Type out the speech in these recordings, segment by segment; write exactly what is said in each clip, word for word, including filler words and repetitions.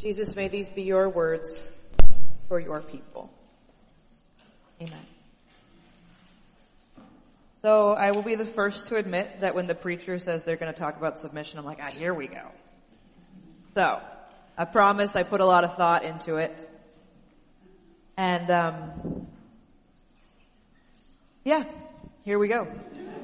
Jesus, may these be your words for your people. Amen. So I will be the first to admit that when the preacher says they're going to talk about submission, I'm like, ah, here we go. So I promise I put a lot of thought into it. And, um, yeah, here we go.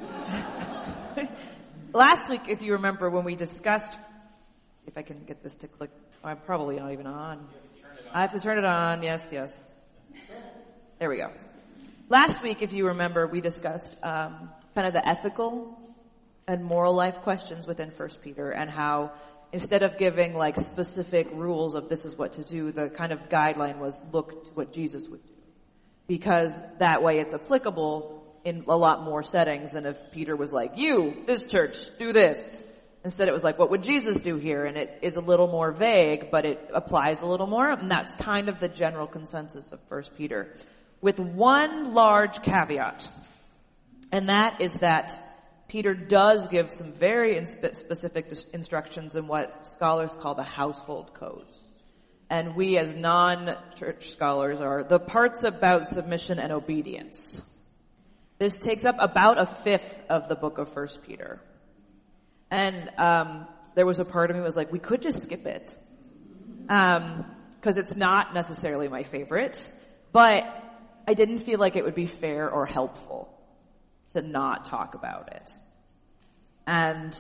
Last week, if you remember, when we discussed, if I can get this to click, I'm probably not even on. I have to turn it on. Yes, yes. There we go. Last week, if you remember, we discussed um, kind of the ethical and moral life questions within First Peter, and how instead of giving like specific rules of this is what to do, the kind of guideline was look to what Jesus would do, because that way it's applicable in a lot more settings than if Peter was like, you, this church, do this. Instead it was like, what would Jesus do here? And it is a little more vague, but it applies a little more. And that's kind of the general consensus of First Peter. With one large caveat. And that is that Peter does give some very inspe- specific dis- instructions in what scholars call the household codes. And we as non-church scholars are the parts about submission and obedience. This takes up about a fifth of the book of First Peter. And um there was a part of me that was like, we could just skip it. Um, because it's not necessarily my favorite. But I didn't feel like it would be fair or helpful to not talk about it. And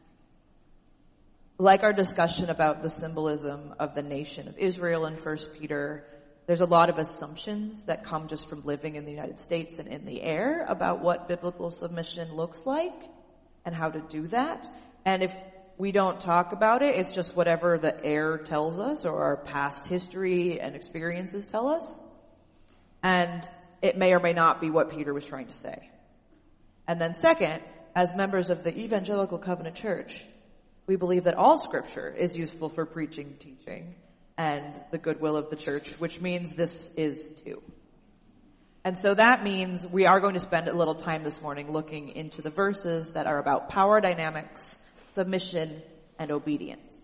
like our discussion about the symbolism of the nation of Israel in First Peter, there's a lot of assumptions that come just from living in the United States and in the air about what biblical submission looks like and how to do that. And if we don't talk about it, it's just whatever the air tells us or our past history and experiences tell us. And it may or may not be what Peter was trying to say. And then second, as members of the Evangelical Covenant Church, we believe that all scripture is useful for preaching, teaching, and the goodwill of the church, which means this is too. And so that means we are going to spend a little time this morning looking into the verses that are about power dynamics, submission, and obedience.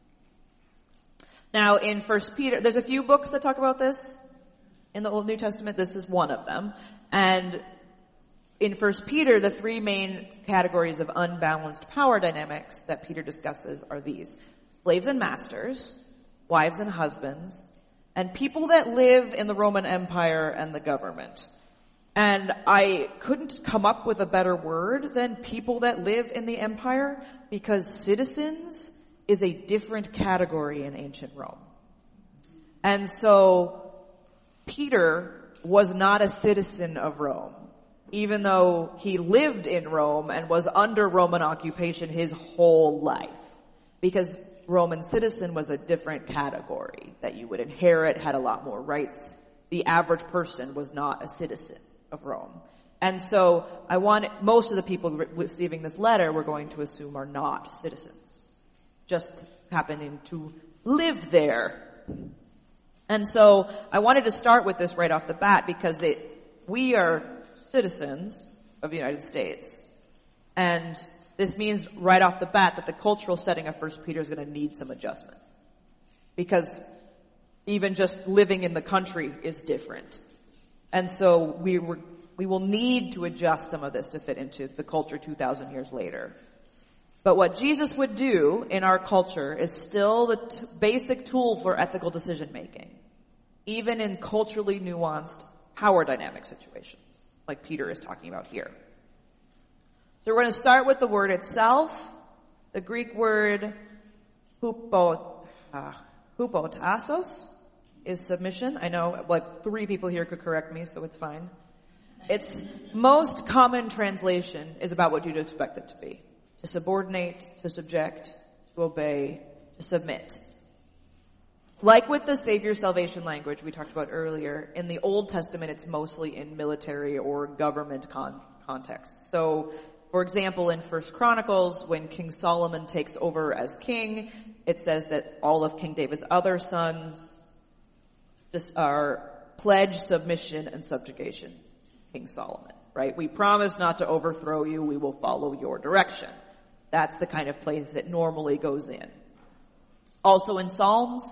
Now in First Peter, there's a few books that talk about this in the Old New Testament. This is one of them. And in First Peter, the three main categories of unbalanced power dynamics that Peter discusses are these: slaves and masters, wives and husbands, and people that live in the Roman Empire and the government. And I couldn't come up with a better word than people that live in the empire, because citizens is a different category in ancient Rome. And so Peter was not a citizen of Rome, even though he lived in Rome and was under Roman occupation his whole life, because Roman citizen was a different category that you would inherit, had a lot more rights. The average person was not a citizen of Rome. And so I want, most of the people re- receiving this letter we're going to assume are not citizens, just happening to live there. And so I wanted to start with this right off the bat, because it, we are citizens of the United States. And this means right off the bat that the cultural setting of First Peter is going to need some adjustment, because even just living in the country is different. And so we were, we will need to adjust some of this to fit into the culture two thousand years later. But what Jesus would do in our culture is still the t- basic tool for ethical decision making, even in culturally nuanced power dynamic situations, like Peter is talking about here. So we're going to start with the word itself. The Greek word hupo, uh, hupotasos is submission. I know like three people here could correct me, so it's fine. Its most common translation is about what you'd expect it to be: to subordinate, to subject, to obey, to submit. Like with the Savior salvation language we talked about earlier, in the Old Testament it's mostly in military or government con- context. So, for example, in First Chronicles, when King Solomon takes over as king, it says that all of King David's other sons just are pledge submission and subjugation. King Solomon, right? We promise not to overthrow you. We will follow your direction. That's the kind of place it normally goes in. Also in Psalms,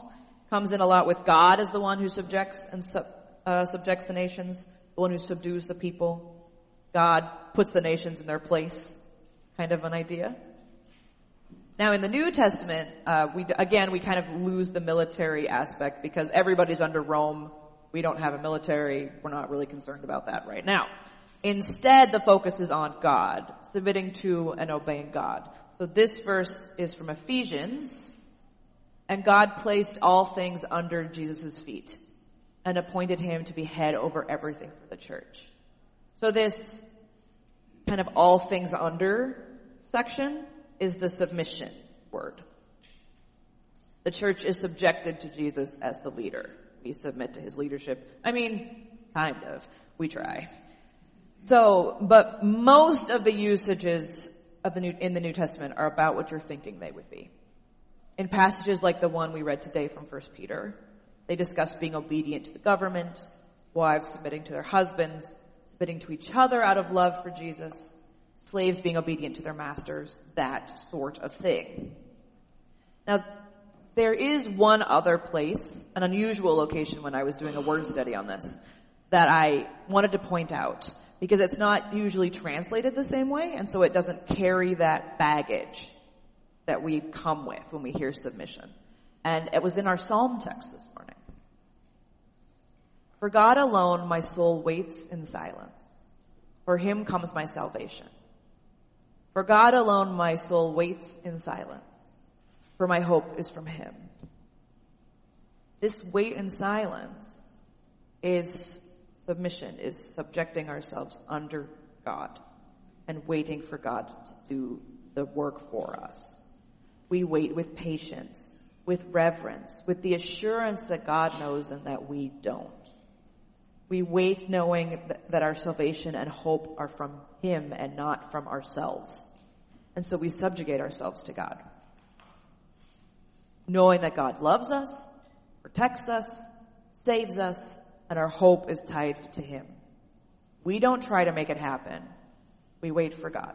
comes in a lot with God as the one who subjects and sub, uh, subjects the nations, the one who subdues the people. God puts the nations in their place, kind of an idea. Now in the New Testament, uh, we again we kind of lose the military aspect because everybody's under Rome. We don't have a military. We're not really concerned about that right now. Instead, the focus is on God, submitting to and obeying God. So this verse is from Ephesians, and God placed all things under Jesus' feet and appointed him to be head over everything for the church. So this kind of all things under section is the submission word. The church is subjected to Jesus as the leader. We submit to his leadership. I mean, kind of. We try. So, but most of the usages of the New, in the New Testament are about what you're thinking they would be. In passages like the one we read today from First Peter, they discuss being obedient to the government, wives submitting to their husbands, submitting to each other out of love for Jesus, slaves being obedient to their masters, that sort of thing. Now, there is one other place, an unusual location when I was doing a word study on this, that I wanted to point out, because it's not usually translated the same way, and so it doesn't carry that baggage that we come with when we hear submission. And it was in our Psalm text this morning. For God alone my soul waits in silence. For him comes my salvation. For God alone my soul waits in silence. For my hope is from him. This wait in silence is submission, is subjecting ourselves under God and waiting for God to do the work for us. We wait with patience, with reverence, with the assurance that God knows and that we don't. We wait knowing that our salvation and hope are from him and not from ourselves. And so we subjugate ourselves to God, knowing that God loves us, protects us, saves us, and our hope is tied to him. We don't try to make it happen. We wait for God.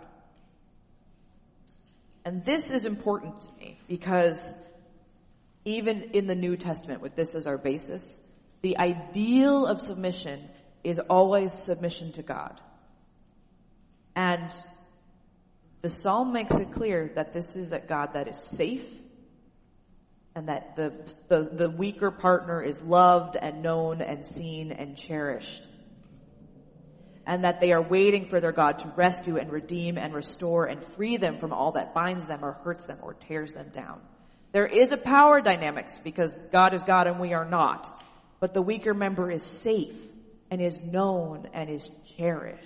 And this is important to me because even in the New Testament, with this as our basis, the ideal of submission is always submission to God. And the Psalm makes it clear that this is a God that is safe, and that the, the, the weaker partner is loved and known and seen and cherished. And that they are waiting for their God to rescue and redeem and restore and free them from all that binds them or hurts them or tears them down. There is a power dynamics because God is God and we are not. But the weaker member is safe and is known and is cherished.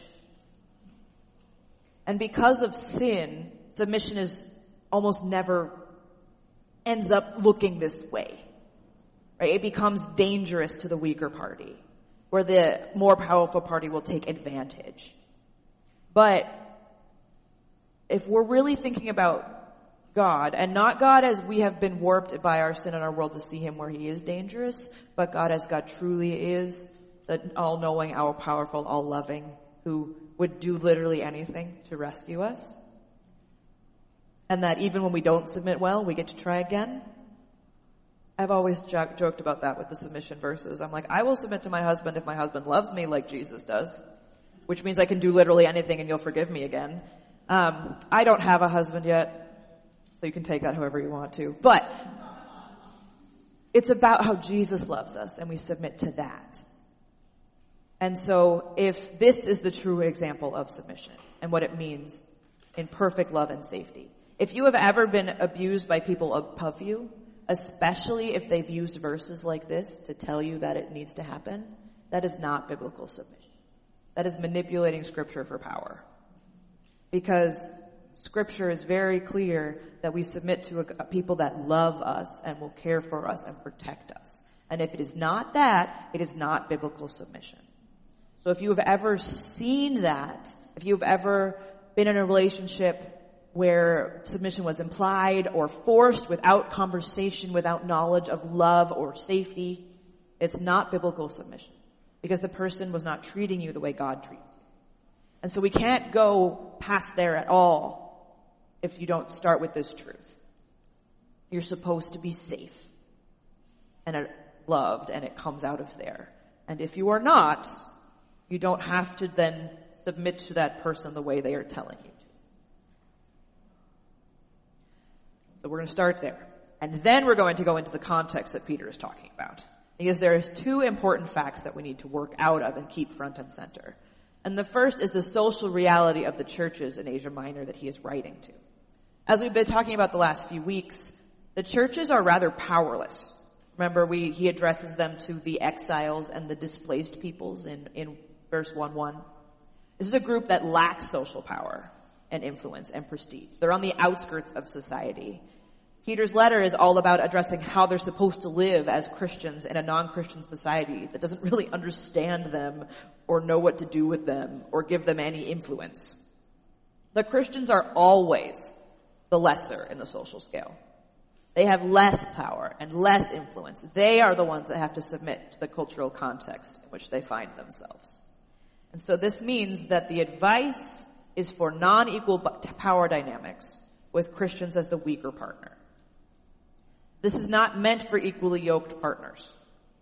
And because of sin, submission is almost never ends up looking this way, right? It becomes dangerous to the weaker party, where the more powerful party will take advantage. But if we're really thinking about God, and not God as we have been warped by our sin in our world to see him where he is dangerous, but God as God truly is, the all-knowing, all-powerful, all-loving, who would do literally anything to rescue us. And that even when we don't submit well, we get to try again. I've always jo- joked about that with the submission verses. I'm like, I will submit to my husband if my husband loves me like Jesus does, which means I can do literally anything and you'll forgive me again. Um, I don't have a husband yet, so you can take that however you want to. But it's about how Jesus loves us, and we submit to that. And so if this is the true example of submission and what it means in perfect love and safety, if you have ever been abused by people above you, especially if they've used verses like this to tell you that it needs to happen, that is not biblical submission. That is manipulating Scripture for power. Because Scripture is very clear that we submit to a, a people that love us and will care for us and protect us. And if it is not that, it is not biblical submission. So if you have ever seen that, if you've ever been in a relationship where submission was implied or forced without conversation, without knowledge of love or safety, it's not biblical submission because the person was not treating you the way God treats you. And so we can't go past there at all if you don't start with this truth. You're supposed to be safe and are loved, and it comes out of there. And if you are not, you don't have to then submit to that person the way they are telling you to. So we're going to start there. And then we're going to go into the context that Peter is talking about. Because there is two important facts that we need to work out of and keep front and center. And the first is the social reality of the churches in Asia Minor that he is writing to. As we've been talking about the last few weeks, the churches are rather powerless. Remember, we, he addresses them to the exiles and the displaced peoples in, in verse one one. This is a group that lacks social power and influence and prestige. They're on the outskirts of society. Peter's letter is all about addressing how they're supposed to live as Christians in a non-Christian society that doesn't really understand them or know what to do with them or give them any influence. The Christians are always the lesser in the social scale. They have less power and less influence. They are the ones that have to submit to the cultural context in which they find themselves. And so this means that the advice is for non-equal power dynamics with Christians as the weaker partner. This is not meant for equally yoked partners.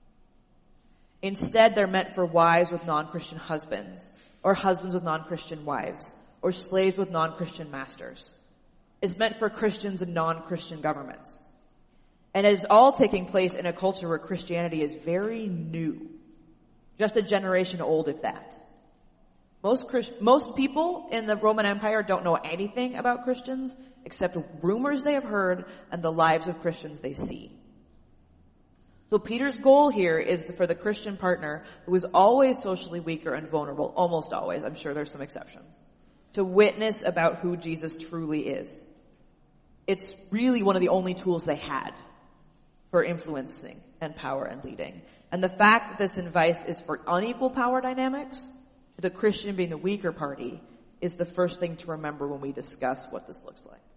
Instead, they're meant for wives with non-Christian husbands, or husbands with non-Christian wives, or slaves with non-Christian masters. It's meant for Christians and non-Christian governments. And it is all taking place in a culture where Christianity is very new. Just a generation old, if that. Most Christ- most people in the Roman Empire don't know anything about Christians except rumors they have heard and the lives of Christians they see. So Peter's goal here is for the Christian partner, who is always socially weaker and vulnerable, almost always, I'm sure there's some exceptions, to witness about who Jesus truly is. It's really one of the only tools they had for influencing and power and leading. And the fact that this advice is for unequal power dynamics, the Christian being the weaker party, is the first thing to remember when we discuss what this looks like.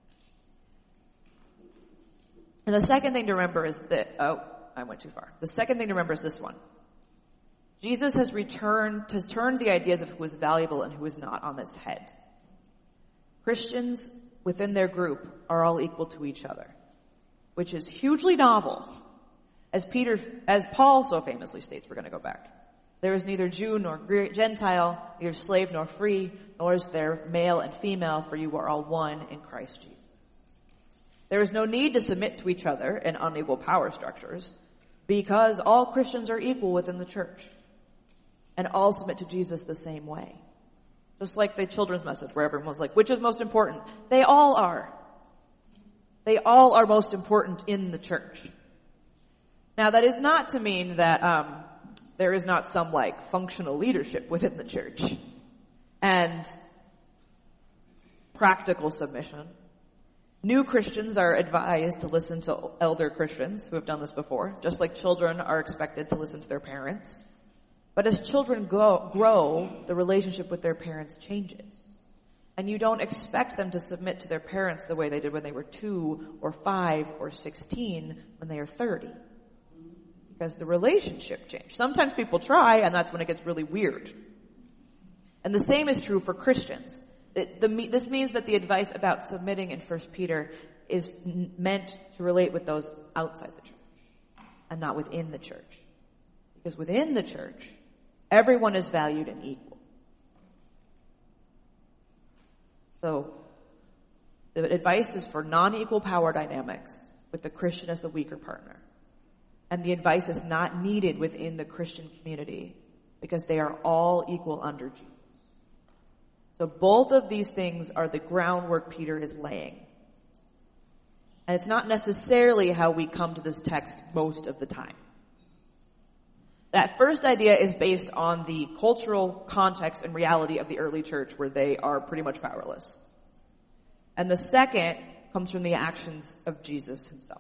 And the second thing to remember is that, oh, I went too far. The second thing to remember is this one. Jesus has returned, has turned the ideas of who is valuable and who is not on its head. Christians within their group are all equal to each other, which is hugely novel. As Peter, as Paul so famously states, we're going to go back. There is neither Jew nor Gentile, neither slave nor free, nor is there male and female, for you are all one in Christ Jesus. There is no need to submit to each other in unequal power structures, because all Christians are equal within the church, and all submit to Jesus the same way. Just like the children's message, where everyone was like, which is most important? They all are. They all are most important in the church. Now, that is not to mean that um there is not some, like, functional leadership within the church and practical submission. New Christians are advised to listen to elder Christians who have done this before, just like children are expected to listen to their parents. But as children go, grow, the relationship with their parents changes. And you don't expect them to submit to their parents the way they did when they were two or five or sixteen when they are thirty. Because the relationship changed. Sometimes people try, and that's when it gets really weird. And the same is true for Christians. It, the, this means that the advice about submitting in First Peter is n- meant to relate with those outside the church, and not within the church. Because within the church, everyone is valued and equal. So, the advice is for non-equal power dynamics, with the Christian as the weaker partner. And the advice is not needed within the Christian community because they are all equal under Jesus. So both of these things are the groundwork Peter is laying. And it's not necessarily how we come to this text most of the time. That first idea is based on the cultural context and reality of the early church where they are pretty much powerless. And the second comes from the actions of Jesus himself.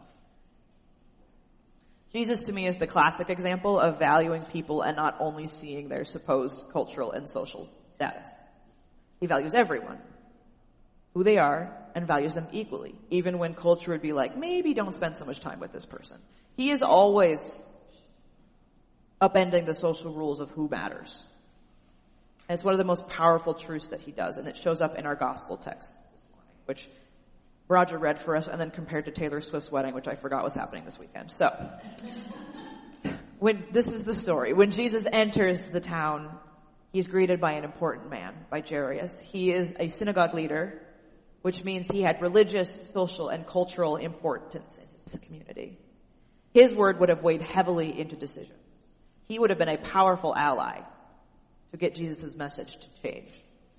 Jesus, to me, is the classic example of valuing people and not only seeing their supposed cultural and social status. He values everyone, who they are, and values them equally, even when culture would be like, maybe don't spend so much time with this person. He is always upending the social rules of who matters. And it's one of the most powerful truths that he does, and it shows up in our gospel text this morning, which Roger read for us and then compared to Taylor Swift's wedding, which I forgot was happening this weekend. So, when this is the story. When Jesus enters the town, he's greeted by an important man, by Jairus. He is a synagogue leader, which means he had religious, social, and cultural importance in his community. His word would have weighed heavily into decisions. He would have been a powerful ally to get Jesus' message to change.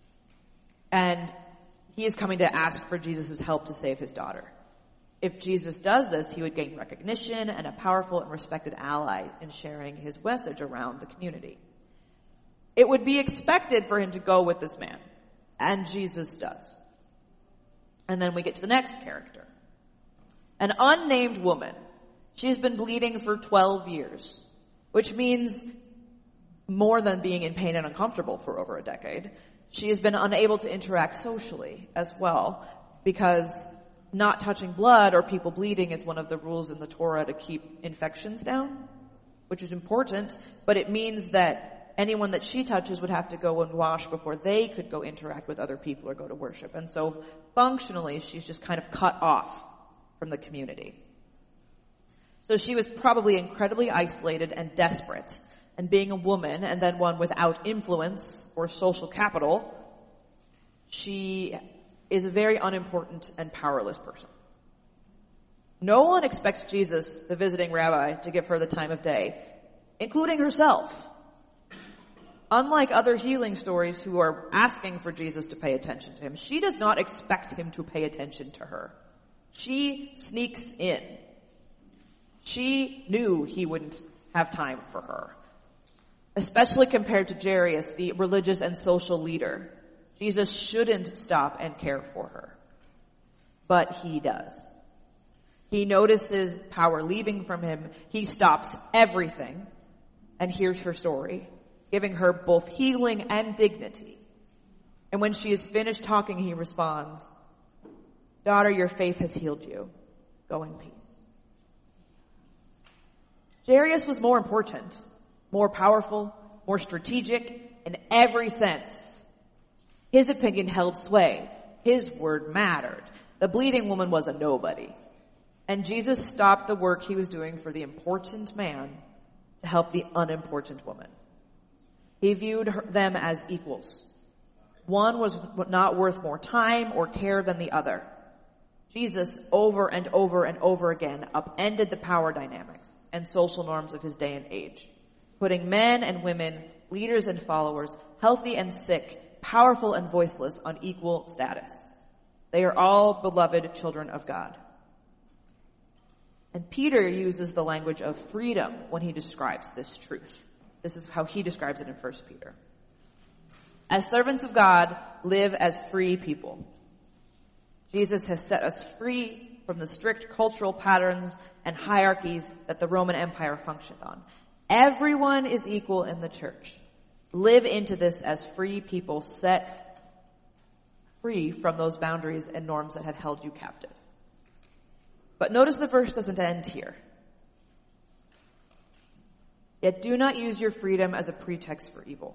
And he is coming to ask for Jesus' help to save his daughter. If Jesus does this, he would gain recognition and a powerful and respected ally in sharing his message around the community. It would be expected for him to go with this man, and Jesus does. And then we get to the next character. An unnamed woman. She's been bleeding for twelve years, which means more than being in pain and uncomfortable for over a decade. She has been unable to interact socially as well, because not touching blood or people bleeding is one of the rules in the Torah to keep infections down, which is important, but it means that anyone that she touches would have to go and wash before they could go interact with other people or go to worship. And so functionally, she's just kind of cut off from the community. So she was probably incredibly isolated and desperate. And being a woman, and then one without influence or social capital, she is a very unimportant and powerless person. No one expects Jesus, the visiting rabbi, to give her the time of day, including herself. Unlike other healing stories who are asking for Jesus to pay attention to him, she does not expect him to pay attention to her. She sneaks in. She knew he wouldn't have time for her. Especially compared to Jairus, the religious and social leader. Jesus shouldn't stop and care for her. But he does. He notices power leaving from him. He stops everything and hears her story, giving her both healing and dignity. And when she is finished talking, he responds, "Daughter, your faith has healed you. Go in peace." Jairus was more important, more powerful, more strategic in every sense. His opinion held sway. His word mattered. The bleeding woman was a nobody. And Jesus stopped the work he was doing for the important man to help the unimportant woman. He viewed her, them as equals. One was not worth more time or care than the other. Jesus, over and over and over again, upended the power dynamics and social norms of his day and age, putting men and women, leaders and followers, healthy and sick, powerful and voiceless on equal status. They are all beloved children of God. And Peter uses the language of freedom when he describes this truth. This is how he describes it in First Peter. As servants of God, live as free people. Jesus has set us free from the strict cultural patterns and hierarchies that the Roman Empire functioned on. Everyone is equal in the church. Live into this as free people, set free from those boundaries and norms that had held you captive. But notice the verse doesn't end here. Yet do not use your freedom as a pretext for evil.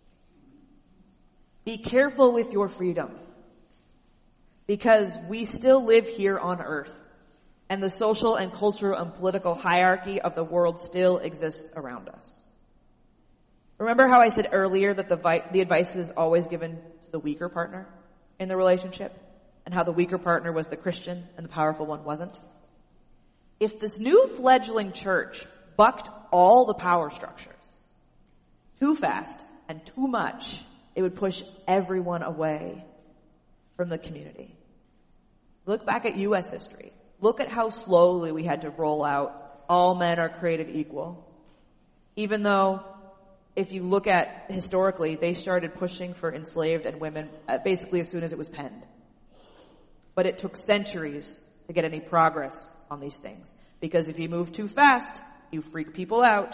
Be careful with your freedom, because we still live here on earth, and the social and cultural and political hierarchy of the world still exists around us. Remember how I said earlier that the, vi- the advice is always given to the weaker partner in the relationship, and how the weaker partner was the Christian and the powerful one wasn't? If this new fledgling church bucked all the power structures too fast and too much, it would push everyone away from the community. Look back at U S history. Look at how slowly we had to roll out all men are created equal. Even though, if you look at historically, they started pushing for enslaved and women basically as soon as it was penned. But it took centuries to get any progress on these things. Because if you move too fast, you freak people out.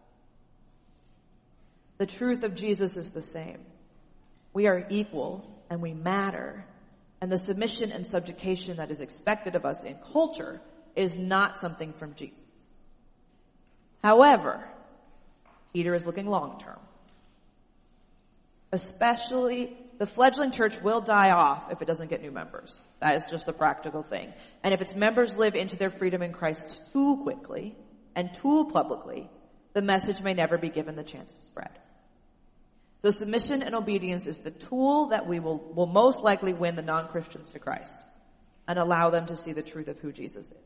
The truth of Jesus is the same. We are equal and we matter. And the submission and subjugation that is expected of us in culture is not something from Jesus. However, Peter is looking long term. Especially the fledgling church will die off if it doesn't get new members. That is just a practical thing. And if its members live into their freedom in Christ too quickly and too publicly, the message may never be given the chance to spread. So submission and obedience is the tool that we will, will most likely win the non-Christians to Christ and allow them to see the truth of who Jesus is.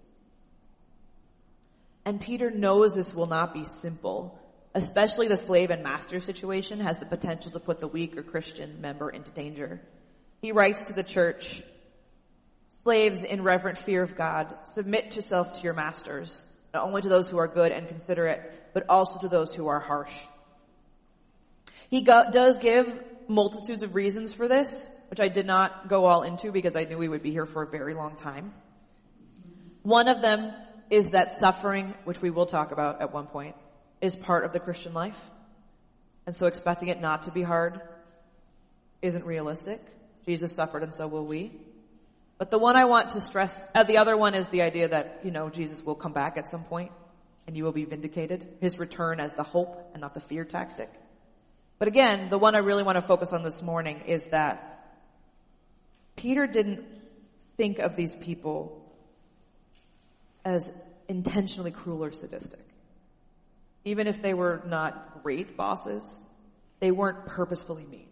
And Peter knows this will not be simple. Especially the slave and master situation has the potential to put the weaker Christian member into danger. He writes to the church, slaves in reverent fear of God, submit yourself to your masters, not only to those who are good and considerate, but also to those who are harsh. He go- does give multitudes of reasons for this, which I did not go all into because I knew we would be here for a very long time. One of them is that suffering, which we will talk about at one point, is part of the Christian life. And so expecting it not to be hard isn't realistic. Jesus suffered and so will we. But the one I want to stress, uh, the other one is the idea that, you know, Jesus will come back at some point and you will be vindicated. His return as the hope and not the fear tactic. But again, the one I really want to focus on this morning is that Peter didn't think of these people as intentionally cruel or sadistic. Even if they were not great bosses, they weren't purposefully mean.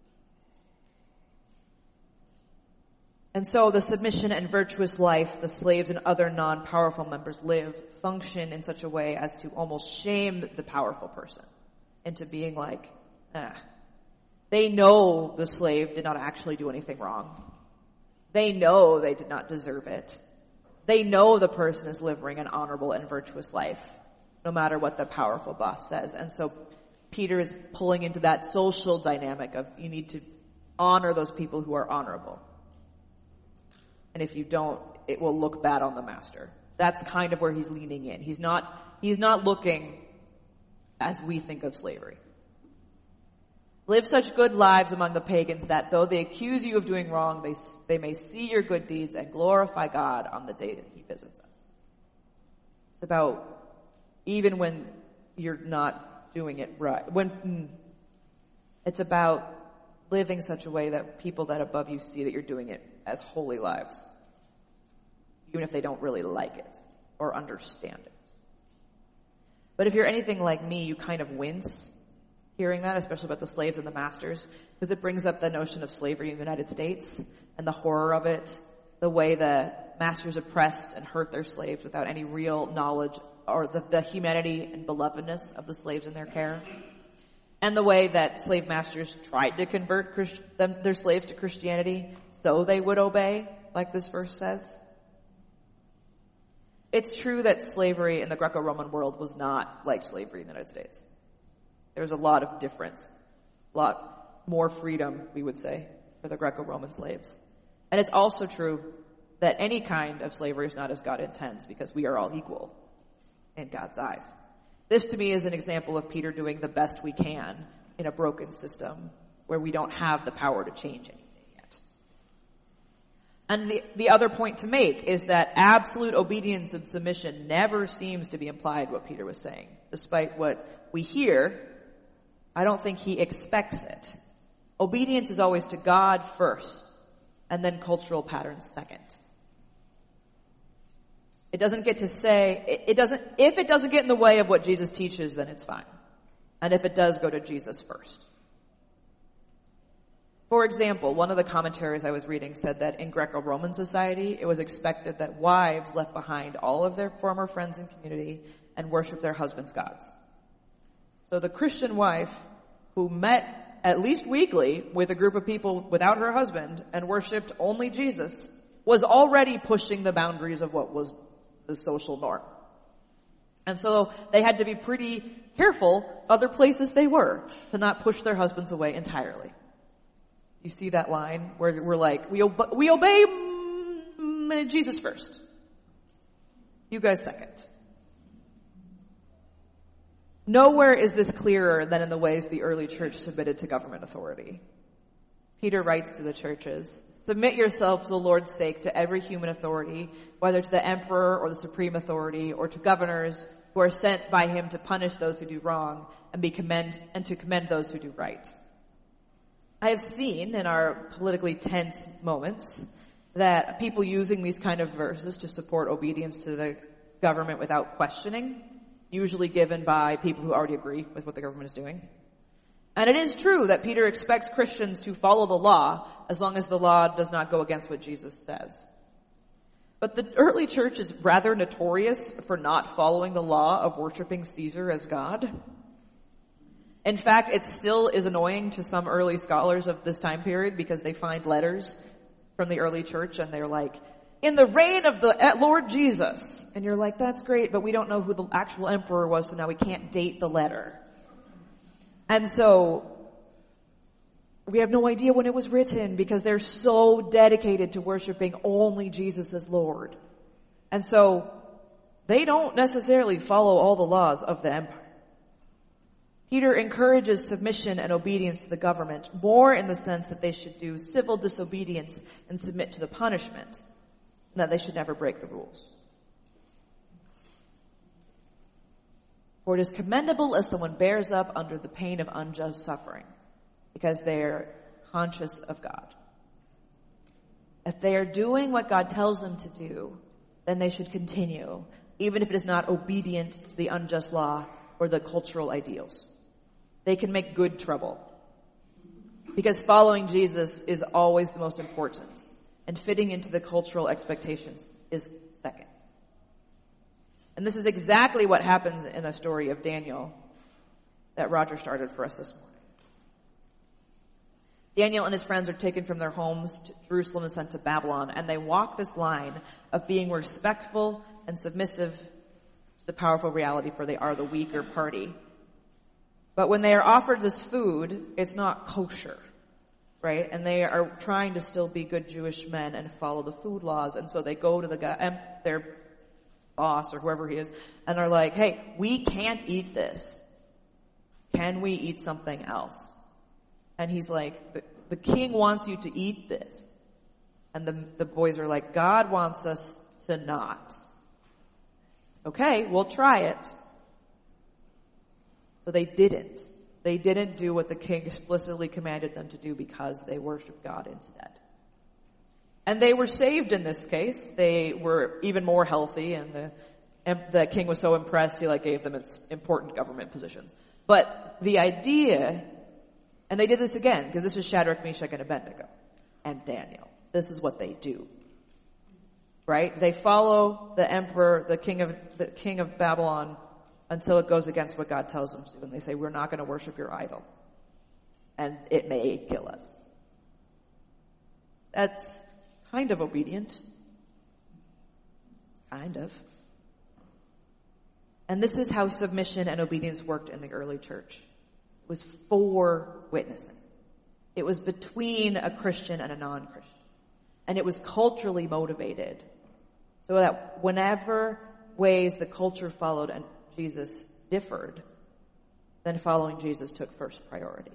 And so the submission and virtuous life the slaves and other non-powerful members live function in such a way as to almost shame the powerful person into being like, ah. They know the slave did not actually do anything wrong. They know they did not deserve it. They know the person is living an honorable and virtuous life, no matter what the powerful boss says. And so Peter is pulling into that social dynamic of you need to honor those people who are honorable. And if you don't, it will look bad on the master. That's kind of where he's leaning in. He's not, he's not looking as we think of slavery. Live such good lives among the pagans that though they accuse you of doing wrong, they, they may see your good deeds and glorify God on the day that he visits us. It's about even when you're not doing it right. When it's about living such a way that people that above you see that you're doing it as holy lives, even if they don't really like it or understand it. But if you're anything like me, you kind of wince hearing that, especially about the slaves and the masters, because it brings up the notion of slavery in the United States and the horror of it, the way the masters oppressed and hurt their slaves without any real knowledge or the, the humanity and belovedness of the slaves in their care, and the way that slave masters tried to convert Christ- them, their slaves to Christianity so they would obey, like this verse says. It's true that slavery in the Greco-Roman world was not like slavery in the United States. There was a lot of difference, a lot more freedom, we would say, for the Greco-Roman slaves. And it's also true that any kind of slavery is not as God intends, because we are all equal in God's eyes. This to me is an example of Peter doing the best we can in a broken system where we don't have the power to change anything yet. And the, the other point to make is that absolute obedience and submission never seems to be implied what Peter was saying. Despite what we hear, I don't think he expects it. Obedience is always to God first, and then cultural patterns second. It doesn't get to say, it, it doesn't, if it doesn't get in the way of what Jesus teaches, then it's fine. And if it does, go to Jesus first. For example, one of the commentaries I was reading said that in Greco-Roman society, it was expected that wives left behind all of their former friends and community and worship their husbands' gods. So the Christian wife who met at least weekly with a group of people without her husband and worshipped only Jesus was already pushing the boundaries of what was the social norm. And so they had to be pretty careful other places they were to not push their husbands away entirely. You see that line where we're like, we, ob- we obey mm, Jesus first. You guys second. Nowhere is this clearer than in the ways the early church submitted to government authority. Peter writes to the churches, submit yourself to the Lord's sake to every human authority, whether to the emperor or the supreme authority or to governors who are sent by him to punish those who do wrong and be commend and to commend those who do right. I have seen in our politically tense moments that people using these kind of verses to support obedience to the government without questioning, usually given by people who already agree with what the government is doing. And it is true that Peter expects Christians to follow the law as long as the law does not go against what Jesus says. But the early church is rather notorious for not following the law of worshiping Caesar as God. In fact, it still is annoying to some early scholars of this time period because they find letters from the early church and they're like, in the reign of the Lord Jesus. And you're like, that's great, but we don't know who the actual emperor was, so now we can't date the letter. And so we have no idea when it was written because they're so dedicated to worshiping only Jesus as Lord. And so they don't necessarily follow all the laws of the empire. Peter encourages submission and obedience to the government more in the sense that they should do civil disobedience and submit to the punishment, and that they should never break the rules. For it is commendable if someone bears up under the pain of unjust suffering, because they are conscious of God. If they are doing what God tells them to do, then they should continue, even if it is not obedient to the unjust law or the cultural ideals. They can make good trouble, because following Jesus is always the most important, and fitting into the cultural expectations is second. And this is exactly what happens in the story of Daniel that Roger started for us this morning. Daniel and his friends are taken from their homes to Jerusalem and sent to Babylon, and they walk this line of being respectful and submissive to the powerful reality, for they are the weaker party. But when they are offered this food, it's not kosher, right? And they are trying to still be good Jewish men and follow the food laws, and so they go to the guy, their boss or whoever he is, and are like, hey, we can't eat this. Can we eat something else? And he's like, the, the king wants you to eat this. And the, the boys are like, God wants us to not. Okay, we'll try it. So they didn't. They didn't do what the king explicitly commanded them to do because they worshiped God instead. And they were saved in this case. They were even more healthy, and the and the king was so impressed he like gave them its important government positions. But the idea, and they did this again, because this is Shadrach, Meshach, and Abednego, and Daniel. This is what they do. Right? They follow the emperor, the king of the king of Babylon, until it goes against what God tells them to. And they say, we're not going to worship your idol. And it may kill us. That's kind of obedient. Kind of. And this is how submission and obedience worked in the early church. It was for witnessing. It was between a Christian and a non-Christian. And it was culturally motivated. So that whenever ways the culture followed and Jesus differed, then following Jesus took first priority.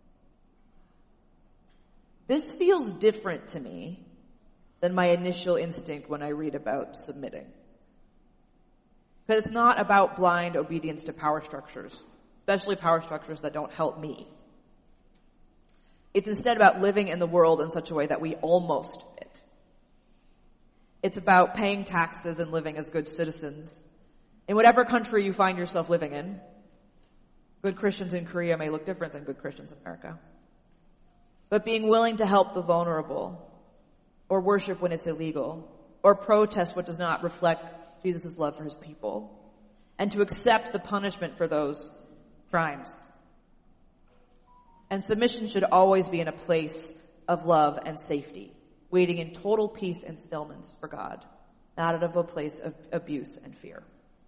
This feels different to me than my initial instinct when I read about submitting. Because it's not about blind obedience to power structures, especially power structures that don't help me. It's instead about living in the world in such a way that we almost fit. It's about paying taxes and living as good citizens in whatever country you find yourself living in. Good Christians in Korea may look different than good Christians in America. But being willing to help the vulnerable, or worship when it's illegal, or protest what does not reflect Jesus' love for his people, and to accept the punishment for those crimes. And submission should always be in a place of love and safety, waiting in total peace and stillness for God, not out of a place of abuse and fear.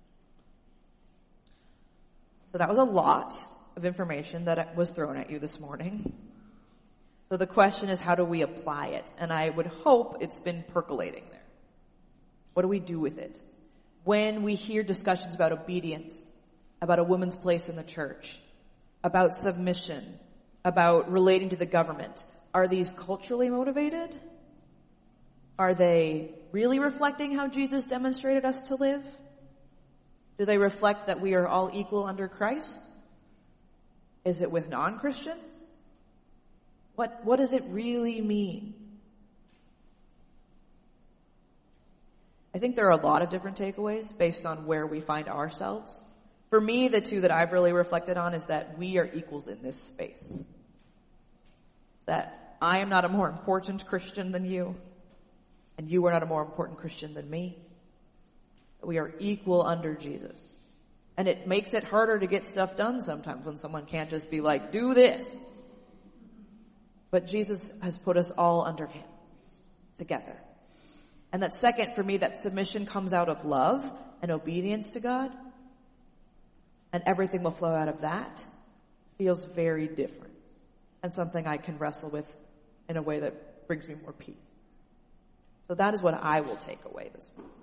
So that was a lot of information that was thrown at you this morning. So the question is, how do we apply it? And I would hope it's been percolating there. What do we do with it? When we hear discussions about obedience, about a woman's place in the church, about submission, about relating to the government, are these culturally motivated? Are they really reflecting how Jesus demonstrated us to live? Do they reflect that we are all equal under Christ? Is it with non-Christians? What, what does it really mean? I think there are a lot of different takeaways based on where we find ourselves. For me, the two that I've really reflected on is that we are equals in this space. That I am not a more important Christian than you, and you are not a more important Christian than me. We are equal under Jesus. And it makes it harder to get stuff done sometimes when someone can't just be like, do this. But Jesus has put us all under him together. And that second, for me, that submission comes out of love and obedience to God, and everything will flow out of that, feels very different and something I can wrestle with in a way that brings me more peace. So that is what I will take away this week.